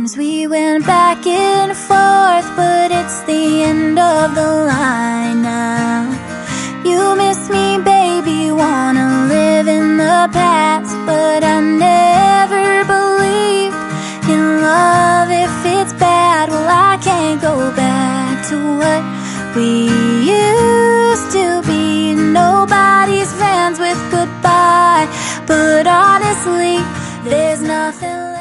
Times we went back and forth, but it's the end of the line now. You miss me, baby, wanna live in the past, but I never believed in love if it's bad. Well, I can't go back to what we used to be. Nobody's friends with goodbye, but honestly, there's nothing